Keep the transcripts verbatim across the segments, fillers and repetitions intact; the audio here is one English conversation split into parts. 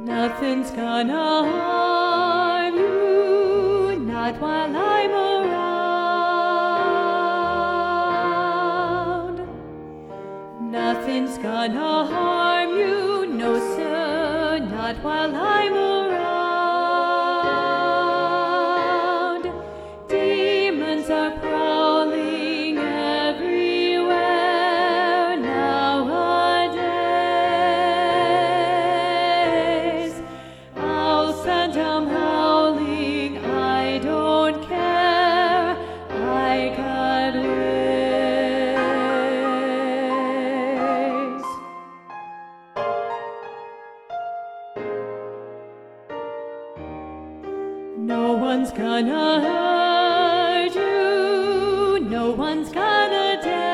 Nothing's gonna harm you, not while I'm around. Nothing's gonna harm you, no sir, not while I'm around. Demons are prowling everywhere nowadays. I'll send 'em howling, I don't care, I got ways. No one's gonna hurt you, no one's gonna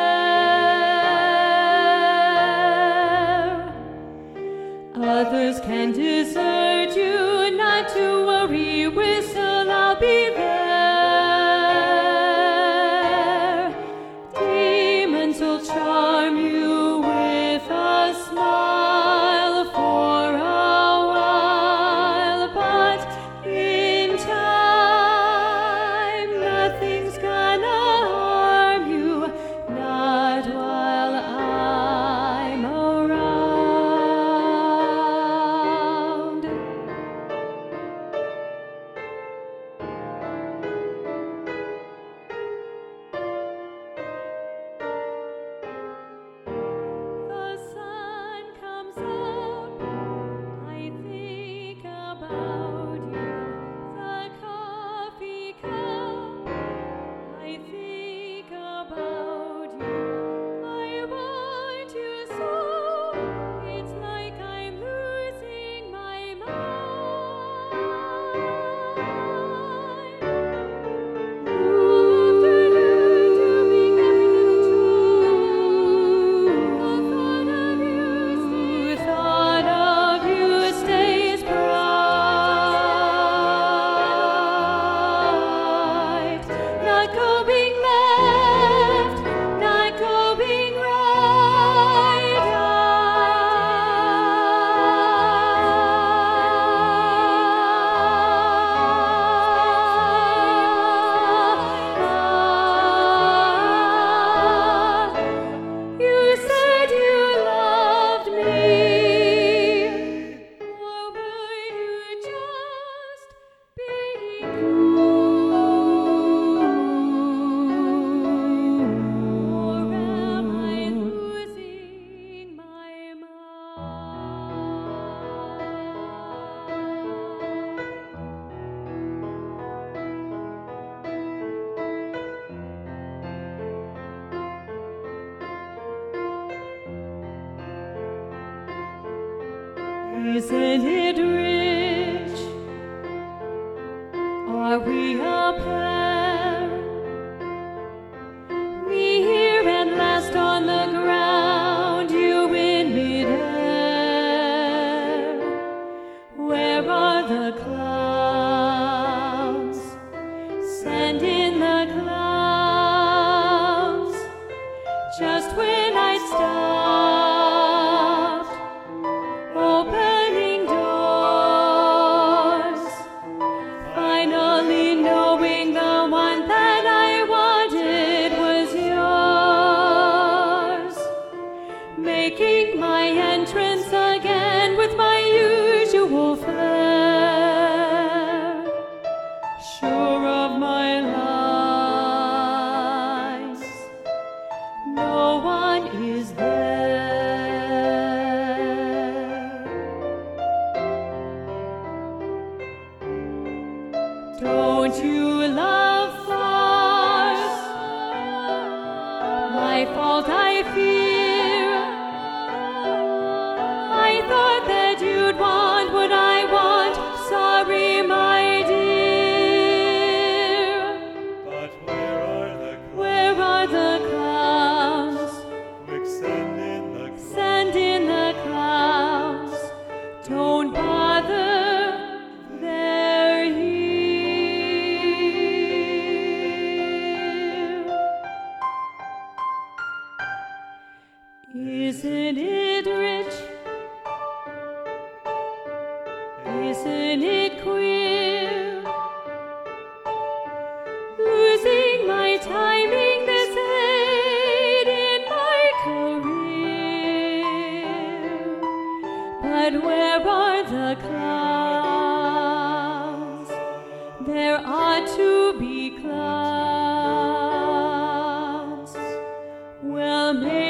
dare. Others can desert you, not to worry, whistle, I'll be there. Demons will charm you with a smile for a while, but in time, nothing's gonna harm you, not while I'm around. The sun comes up, I think about you. The coffee cup, I think about you. I want you so, it's like I'm losing my mind. Afternoon, doing everything true. The thought of you stays bright. Not going left, not going right. You said you loved me, or were you just being or am I losing my mind? Isn't it rich? Are we a pair? Me here and last on the ground, you in midair. Where are the clouds? Send in the clouds. Just when I stopped opening doors, finally knowing the one that I wanted was yours, making my entrance again with my usual flair, sure of my lies, no one is there. Don't you love farce? My fault, I fear. I thought that you'd want what I want. Sorry, my dear. But where are the Where are the clowns? quick send in the Send in the clowns. Don't bother, they're here. Isn't it rich? Isn't it queer? Losing my timing this late in my career. But where are the clouds? There ought to be clouds. Well, maybe